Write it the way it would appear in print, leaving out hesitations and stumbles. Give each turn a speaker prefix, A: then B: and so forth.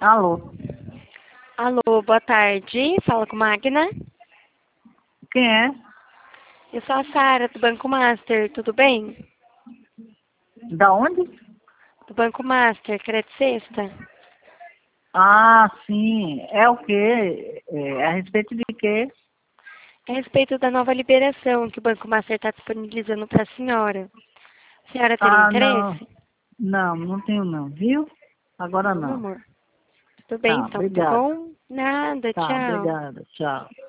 A: Alô,
B: Alô, boa tarde. Fala com Magna.
A: quem é?
B: Eu sou a Sara, do Banco Master. Tudo bem?
A: Da onde?
B: Do Banco Master, Crédito Sexta.
A: Ah, sim. É o quê? É a respeito de quê?
B: É a respeito da nova liberação que o Banco Master está disponibilizando para a senhora. A senhora teria
A: Ah, não.
B: interesse?
A: Não tenho não, viu? Agora
B: Não, meu
A: não.
B: amor. Tudo bem
A: Tá,
B: então, tá
A: obrigado.
B: bom? Nada,
A: Tá,
B: tchau.
A: obrigado. Tchau.